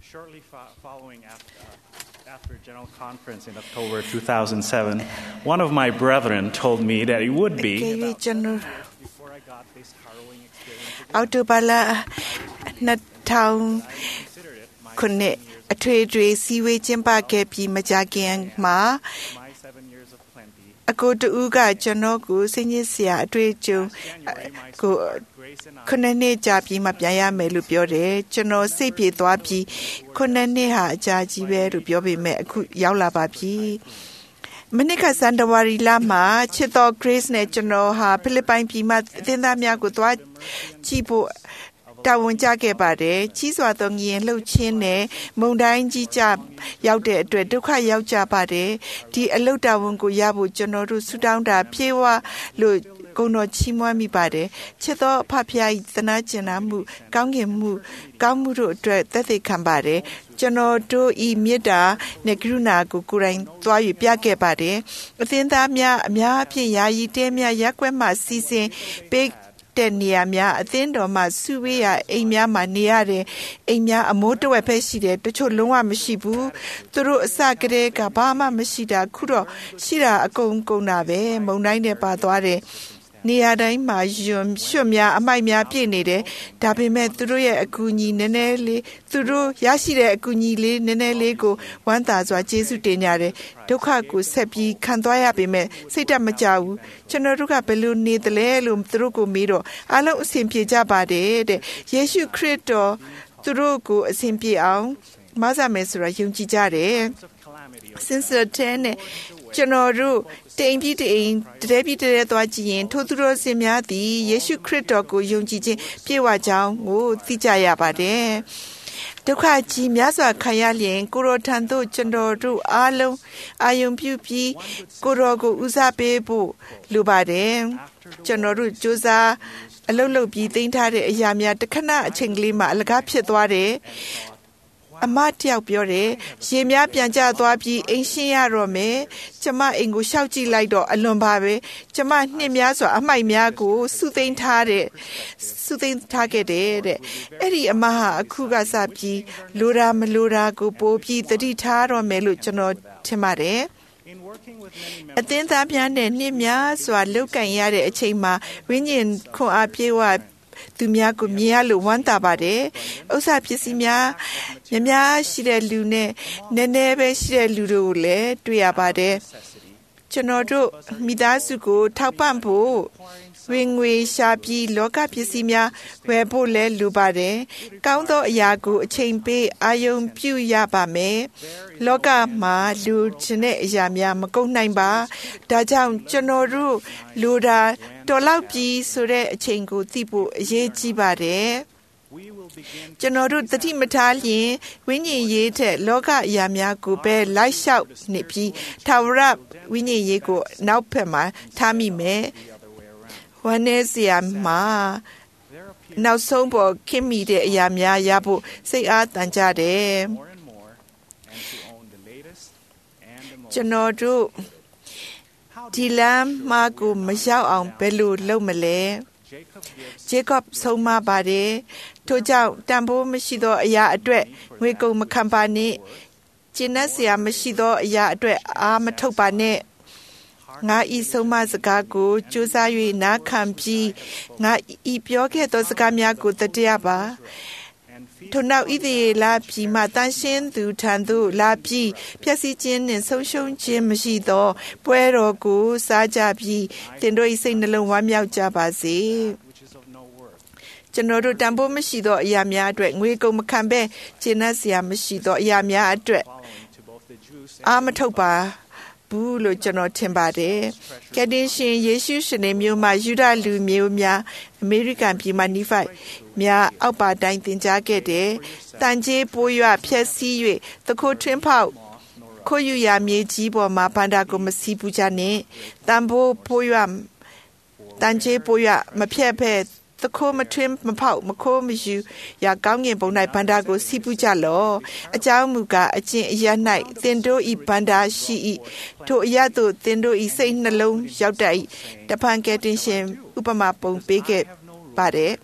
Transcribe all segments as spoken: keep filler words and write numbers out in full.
Shortly fo- following after, uh, after General Conference in October two thousand seven, one of my brethren told me that it would be about seven years before I got this harrowing experience. အော်တိုဘာလနှစ်ထောင်ခုနှစ်အထွေထွေစီဝေးကျင်းပခဲ့ပြီးမကြာခင်မှာ My seven years of plenty. အကိုတူကကျွန်တော်ကိုစိတ်ညစ်စရာအတွေ့အကြုံကိုခုနှစ်နှစ်ကြာပြီးမှပြန်ရမယ်လို့ပြောတယ်ကျွန်တော်စိတ်ပြေသွားပြီးခုနှစ်နှစ်ဟာအကြာကြီးပဲလို့ပြောပေမဲ့အခုရောက်လာပါပြီမနစ်ကစန်တဝါရီလမှာချစ်တော် Grace နဲ့ကျွန်တော်ဟာဖိလစ်ပိုင်ပြည်မှာအသင်းသားများကိုသွားကြည့်ဖို့တာဝန်ကျခဲ့ပါတယ်ကြီးစွာသောငြိမ်လှုပ်ခြင်းနဲ့မုန်တိုင်းကြီးကြရောက်တဲ့အတွက်ဒုက္ခရောက်ကြပါတယ်ဒီအလုတ်တာဝန်ကိုရဖို့ကျွန်တော်တို့ဆူတောင်းတာပြေဝလို့ဂုဏ်တော်ချီးမွမ်းမိပါတယ်ချစ်တော်အဖဖျား၏သနာကျင်နာမှုကောင်းကင်မှုကောင်းမှုတို့အတွက်သက်သေခံပါတယ်ကျွန်တော်တို့ဤမေတ္တာနဲ့ကရုဏာကိုကိုယ်တိုင်သွားယူပြခဲ့ပါတယ်အသင်းသားများအများအပြည့်ယာယီတဲများရက်ွက်မှစီစဉ်ပေးတဲ့နေရာများအသင်းတော်မှာစုဝေးရအိမ်များမှာနေရတဲ့အိမ်များအမိုးတဝက်ပဲရှိတယ်တချို့လုံးဝမရှိဘူးသူတို့အစကတည်းကဘာမှမရှိတာခုတော့ရှိတာအကုန်ကုန်တာပဲမုံတိုင်းနဲ့ပါသွားတယ်နေရာတိုင်းမှာယွန်းရွှတ်များအမိုက်များပြည့်နေတယ်ဒါပေမဲ့သူတို့ရဲ့အကူအညီနည်းနည်းလေးသူတို့ရရှိတဲ့အကူအညီလေးနည်းနည်းလေးကိုဝမ်းသာစွာကျေးဇူးတင်ကြတယ်ဒုက္ခကိုဆက်ပြီးခံသွားရပေမဲ့စိတ်တမကြဘူးကျွန်တော်တို့ကဘယ်လိုနေသလဲလို့သူတို့ကိုမေးတော့အားလုံးအဆင်ပြေကြပါတယ်တဲ့ယေရှုခရစ်တော်သူတို့ကိုအဆင်ပြေအောင်မဆာမယ်ဆိုတာယုံကြည်ကြတယ်စင်စတဲ့နဲ့ကျွန်တော်တို့တိမ်ပြီးတိမ်တည်းပြီးတည်းသွားကြည့်ရင်ထိုသူတော်စင်များသည်ယေရှုခရစ်တော်ကိုယုံကြည်ခြင်းပြည့်ဝကြောင်းကိုသိကြရပါတယ်ဒုက္ခကြီးများစွာခံရလျင်ကိုရောထံသို့ကျွန်တော်တို့အားလုံးအာယုံပြုပြီးကိုရောကိုဦးစားပေးဖို့လိုပါတယ်ကျွန်တော်တို့ကြိုးစားအလုပ်လုပ်ပြီးသိမ်းထားတဲ့အရာများတစ်ခဏအချိန်ကလေးမှာအလကားဖြစ်သွားတယ်အမတယောက်ပြောတယ်ရေများပြန်ကျသွားပြီးအိမ်ရှင်းရတော့မယ်ကျမအိမ်ကိုရှောက်ကြည့်လိုက်တော့အလွန်ပါပဲကျမနှစ်များစွာအမိုက်များကိုစုသိမ်းထားတဲ့စုသိမ်းထားခဲ့တယ်တဲ့အဲ့ဒီအမဟာအခုကစပြီးလိုရာမလိုရာကိုပိုးပြီးတတိထားတော့မယ်လို့ကျွန်တော်ထင်ပါတယ်အသင်းသားများနဲ့နှစ်များစွာလောက်ကင်ရတဲ့အချိန်မှာဝိညာဉ်ခွန်အားပြေဝသူများကိုမြင်ရလို့ဝမ်းသာပါတယ်ဥစ္စာပစ္စည်းများများများရှိတဲ့လူနဲ့နည်းနည်းပဲရှိတဲ့လူတို့ကိုလည်းတွေ့ရပါတယ်ကျွန်တော်တို့မိသားစုကိုထောက်ပံ့ဖို့ဝင်ငွေရှာပြီးလောကပစ္စည်းများဝယ်ဖို့လည်းလိုပါတယ်ကောင်းသောအရာကိုအချိန်ပေးအာယုံပြုရပါမယ်လောကမှာလူချင်းတဲ့အရာများမကုန်နိုင်ပါဒါကြောင့်ကျွန်တော်တို့လူတာတော်လောက်ပြီးဆိုတဲ့အချိန်ကိုသိဖို့အရေးကြီးပါတယ်ကျွန်တော်တို့တတိမထားလျင်ဝိညာဉ်ရေးတဲ့လောကအရာများကိုပဲလိုက်လျှောက်နေပြီးထာဝရဝိညာဉ်ရေးကိုနောက်ဖက်မှာထားမိမယ်ဝမ်းနည်းစရာမှာနောက်ဆုံးပေါ်ခင်မိတဲ့အရာများရဖို့စိတ်အားတန်ကြတယ်ကျွန်တော်တို့ဒီလမ်းမှာကိုမရောက်အောင်ဘယ်လိုလုပ်မလဲဂျေကော့ဆုံးမပါတယ်ထို့ကြောင့်တန်ဖိုးမရှိသောအရာအတွက်ငွေကုန်မခံပါနဲ့ကျင့်စရာမရှိသောအရာအတွက်အာမထုတ်ပါနဲ့ငါဤဆုံးမစကားကိုကြိုးစား၍နားခံပြီးငါဤပြောခဲ့သောစကားများကိုတတ်ရပါထို့နောက်ဣသရေလပြည်မှတန်ရှင်းသူထံသို့လာပြီးဖြည့်ဆည်းခြင်းနှင့်ဆုံးရှုံးခြင်းမရှိသောပွဲတော်ကိုစားကြပြီးသင်တို့၏စိတ်နှလုံးဝမ်းမြောက်ကြပါစေကျွန်တော်တို့တန်ဖိုးမရှိသောအရာများအတွက်ငွေကုန်မခံဘဲကျင့်စရာမရှိသောအရာများအတွက်အာမထုတ်ပါဘူးလို့ကျွန်တော်ထင်ပါတယ်ကက်တင်ရှင်ယေရှုရှင်နေမျိုးမှာယူဒလူမျိုးများအမေရိကန်ပြည်မှာနိဖိုက်များအောက်ပါတိုင်းသင်ကြားခဲ့တယ်တန်ကြေးပိုးရွဖြက်စီး၍သခိုးထွင်းဖောက်ခိုးယူရမြေကြီးပေါ်မှာဗန္တာကိုမစီးပူကြနဲ့တန်ဖိုးပိုးရွတန်ကြေးပိုးရွမဖြက်ဖက်သခိုးမထွင်းမဖောက်မခိုးမယူရကောင်းငင်ပုံ၌ဗန္တာကိုစီးပူးကြလောအကြောင်းမူကားအကျင့်အရ၌သင်တို့ဤဗန္တာရှိ၏ထိုအရသို့သင်တို့ဤစိတ်နှလုံးရောက်တတ်၏တဖန်ကယ်တင်ရှင်ဥပမာပုံပေးခဲ့ပါတယ်သ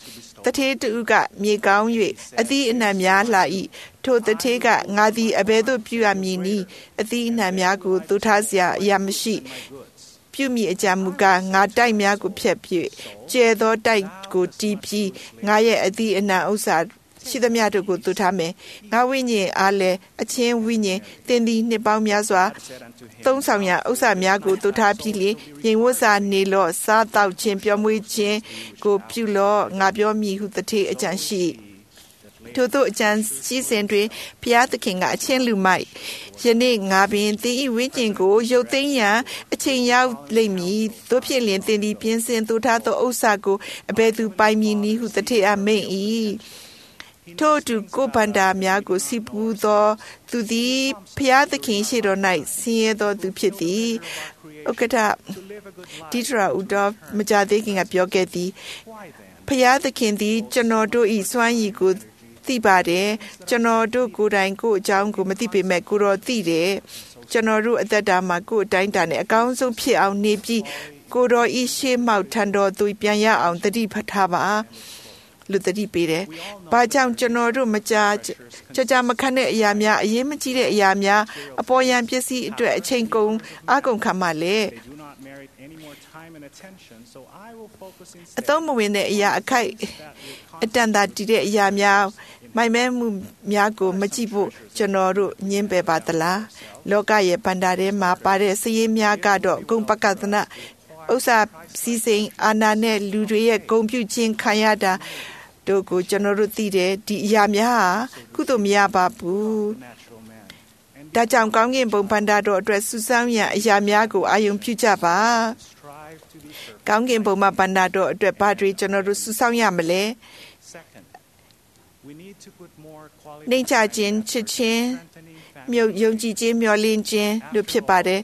တထေးတူကမြေကောင်း၍အသီးအနှံများလှ၏ထိုတထေးကငါသည်အဘယ်သို့ပြုရမည်နည်းအသီးအနှံများကိုသူထားစရာအရာမရှိပြုမိအကြံမူကားငါတိုက်များကိုဖျက်ပြည့်ကျဲသောတိုက်ကိုတီးပြီးငါရဲ့အသီးအနှံဥစ္စာရှိသမျှတို့ကိုသူထားမယ်ငါဝိညာဉ်အားလည်းအချင်းဝိညာဉ်တင်သည်နှစ်ပေါင်းများစွာသုံးဆောင်ရာဥစ္စာများကိုသူထားပြီးလေရင်ဝတ်စာနေလော့စားတောက်ခြင်းပြောမွေးခြင်းကိုပြုလော့ငါပြောမည်ဟုတထေးအကြံရှိထို့သောအကြံရှိစဉ်တွင်ဘုရားသခင်ကအချင်းလူမိုက်ယနေ့ငါပင်သင်၏ဝိညာဉ်ကိုရုပ်သိမ်းရန်အချိန်ရောက်လိမ့်မည်သို့ဖြစ်လျှင်သင်သည်ပြင်ဆင်သူထားသောဥစ္စာကိုအဘယ်သူပိုင်မည်နည်းဟုတထေးအမိန့်၏ထို့သူကိုဗန္ဒာများကိုစီပူသောသူသည်ဘုရားသခင်ရှိတော်၌ဆင်းရဲသောသူဖြစ်သည်ဥက္ကဋ္ဌဒီထရာဥတော်မကြသေးခင်ကပြောခဲ့သည်ဘုရားသခင်သည်ကျွန်တော်တို့၏စွမ်းရည်ကိုသိပါတယ်ကျွန်တော်တို့ကိုယ်တိုင်ကိုယ်အကြောင်းကိုမသိပေမဲ့ကိုတော်သိတယ်ကျွန်တော်တို့အသက်တာမှာကိုယ်အတိုင်းတာနဲ့အကောင်းဆုံးဖြစ်အောင်နေပြီးကိုတော်ဤရှေးမှောက်ထံတော်သူပြန်ရအောင်တတိပထားပါလူတတိပေးတယ်။ဘာကြောင့်ကျွန်တော်တို့မကြာကြကြမခန့်တဲ့အရာများအရေးမကြီးတဲ့အရာများအပေါ်ယံပစ္စည်းအတွက်အချိန်ကုန်အကုန်ခံမှလဲအတော့မဝင်တဲ့အရာအခိုက်အတန်တာတည်တဲ့အရာများမိုင်မဲမှုများကိုမကြည့်ဖို့ကျွန်တော်တို့ညှင်းပယ်ပါသလားလောကရဲ့ဗန္ဒာထဲမှာပါတဲ့စည်ရင်းများကတော့ဂုံပကသနာဥစ္စာစီစဉ်အာဏာနဲ့လူတွေရဲ့ဂုံပြုခြင်းခံရတာတို့ကိုကျွန်တော်တို့သိတယ်ဒီအရာများဟာကုသိုလ်မရပါဘူးဒါကြောင့်ကောင်းကင်ဘုံဗန္ဒာတော်အတွက်စူးစမ်းရန်အရာများကိုအာယုံပြုကြပါကောင်းကင်ဘုံမှာဗန္ဒာတော်အတွက်ဘာတွေကျွန်တော်တို့စူးစမ်းရမလဲနှိမ့်ချခြင်းချစ်ခြင်းမြုပ်ယုံကြည်ခြင်းမျှော်လင့်ခြင်းတို့ဖြစ်ပါတယ်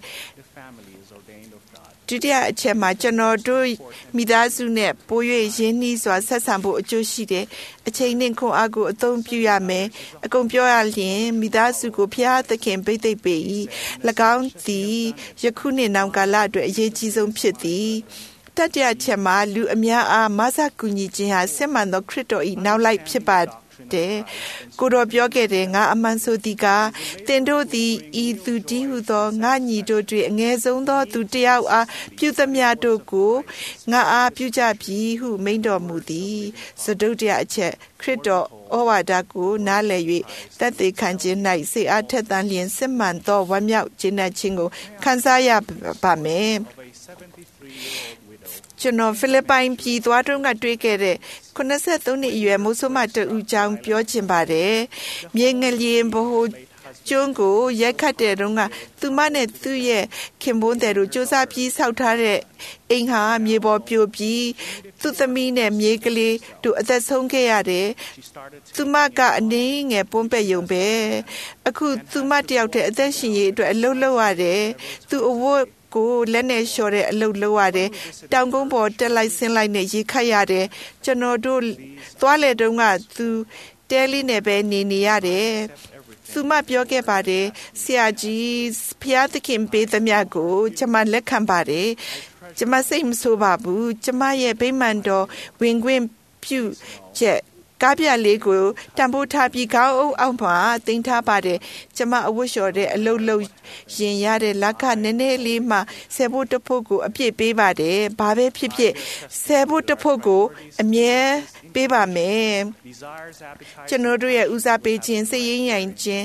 ဒုတိယအချက်မှာကျွန်တော်တို့မိသားစုနဲ့ပို၍ရင်းနှီးစွာဆက်ဆံဖို့အကျိုးရှိတယ်အချိန်နဲ့ခွန်အားကိုအသုံးပြုရမယ်အကုန်ပြောရလျင်မိသားစုကိုဖျားသခင်ပိတ်သိမ့်ပေ၏၎င်းသည်ယခုနှစ်နောင်ကာလအတွက်အရေးကြီးဆုံးဖြစ်သည်တတိယချက်မှာလူအများအားမဆကူညီခြင်းဟာစစ်မှန်သောခရစ်တော်၏နောက်လိုက်ဖြစ်ပါတယ်ကိုတော်ပြောခဲ့တယ်ငါအမှန်ဆိုသည်ကသင်တို့သည်ဤသူတည်းဟုသောငါညီတို့တွင်အငယ်ဆုံးသောသူတယောက်အားပြုသမျှတို့ကိုငါအားပြုကြပြီဟုမိန့်တော်မူသည်စတုတ္တရအချက်ခရစ်တော်ဩဝါဒကိုနားလည်၍သက်သေခံခြင်း၌စိတ်အားထက်သန်လျင်စစ်မှန်သောဝမ်းမြောက်ခြင်းနှင့်ခြင်းကိုခံစားရပါမယ်ကျွန်တော်ဖိလစ်ပိုင်ပြည်သွားတုန်းကတွေ့ခဲ့တဲ့ခုနစ်ဆယ်သုံးနှစ်အရွယ်မိုးဆိုးမတူအကြောင်းပြောချင်ပါတယ်။မြေငလျင်ဘိုးကျွန်းကိုရိုက်ခတ်တဲ့တုန်းကသူမနဲ့သူ့ရဲ့ခင်ပွန်းတဲ့တို့စူးစမ်းပြီးဆောက်ထားတဲ့အိမ်ဟာမြေပေါ်ပြိုပြီးသူ့သမီးနဲ့မြေကလေးတို့အသက်ဆုံးခဲ့ရတယ်။သူမကအနည်းငယ်ပွန်းပဲ့ယုံပဲ။အခုသူမတယောက်တည်းအသက်ရှင်ရေးအတွက်အလုပ်လုပ်ရတယ်။သူအဝတ်ကိုလက်နဲ့လျှော်တဲ့အလုပ်လုပ်ရတယ်တောင်ကုန်းပေါ်တက်လိုက်ဆင်းလိုက်နဲ့ရေခတ်ရတယ်ကျွန်တော်တို့သွားလေတုန်းကသူတဲလေးနဲ့ပဲနေနေရတယ်သူမပြောခဲ့ပါတယ်ဆရာကြီးဖျားသခင်ပေးသမျှကိုကျွန်မလက်ခံပါတယ်ကျွန်မစိတ်မဆိုးပါဘူးကျွန်မရဲ့ဗိမာန်တော်ဝင်ခွင့်ပြုချက်ကားပြလေးကိုတံပိုးထားပြီးခေါင်းအုပ်အောက်မှာတင်ထားပါတယ်ကျမအဝတ်လျှော်တဲ့အလုတ်လုတ်ရင်ရတဲ့လက်ခနည်းနည်းလေးမှဆယ်ဖို့တစ်ဖို့ကိုအပြည့်ပေးပါတယ်ဘာပဲဖြစ်ဖြစ်ဆယ်ဖို့တစ်ဖို့ကိုအမြဲပေးပါမယ်ကျွန်တော်တို့ရဲ့ဦးစားပေးခြင်းစိတ်ရင်းရင်ခြင်း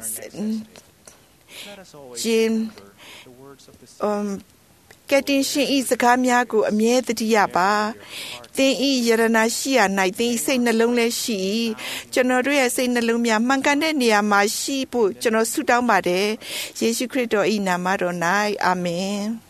ခြင်း umကတင်ရှင်ဤစကားများကိုအမြဲတတိယပါသင်ဤယရနာရှိရ၌သင်ဤစိတ်နှလုံးလည်းရှိကျွန်တော်တို့ရဲ့စိတ်နှလုံးများမှန်ကန်တဲ့နေရာမှာရှိဖို့ကျွန်တော်ဆုတောင်းပါတယ်ယေရှုခရစ်တော်ဤနာမတော်၌အာမင်